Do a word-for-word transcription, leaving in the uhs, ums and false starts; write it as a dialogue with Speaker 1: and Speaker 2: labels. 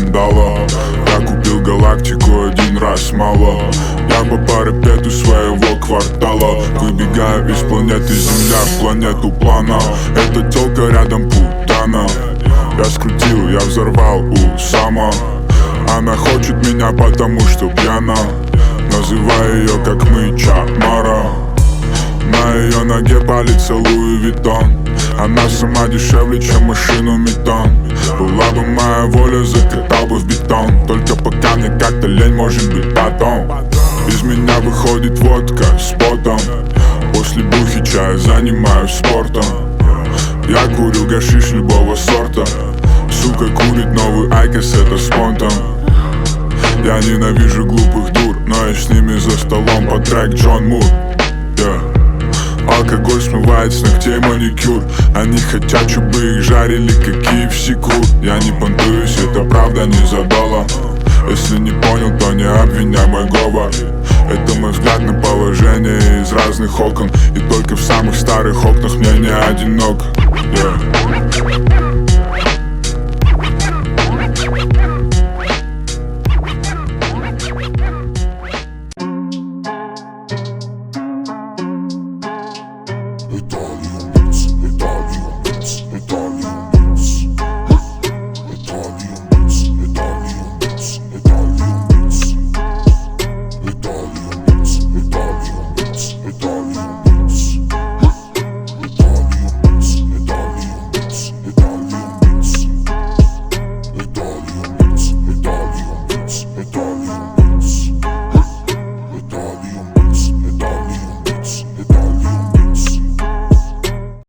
Speaker 1: дало. Я купил галактику один раз мало. Я по парапету своего квартала выбегаю из планеты Земля в планету плана. Эта тёлка рядом путана. Я скрутил, я взорвал у Сама. Она хочет меня, потому что пьяна. Называю ее как мыча Мара. На ее ноге палец Луи Виттон. Она сама дешевле, чем машину Метон. Была бы моя воля, закатал бы в бетон. Только пока мне как-то лень, может быть потом. Из меня выходит водка с потом. После бухи чая занимаюсь спортом. Я курю гашиш любого сорта. Сука курит новый айкос, это спонтан. Я ненавижу глупых дур, но я с ними за столом под трек Джон Мур. yeah. Алкоголь смывает с ногтей маникюр. Они хотят, чтобы их жарили, как кей эф си круг. Я не понтуюсь, это правда не задала. Если не понял, то не обвиняй мой говор. Это мой взгляд на положение из разных окон. И только в самых старых окнах мне не одинок. yeah.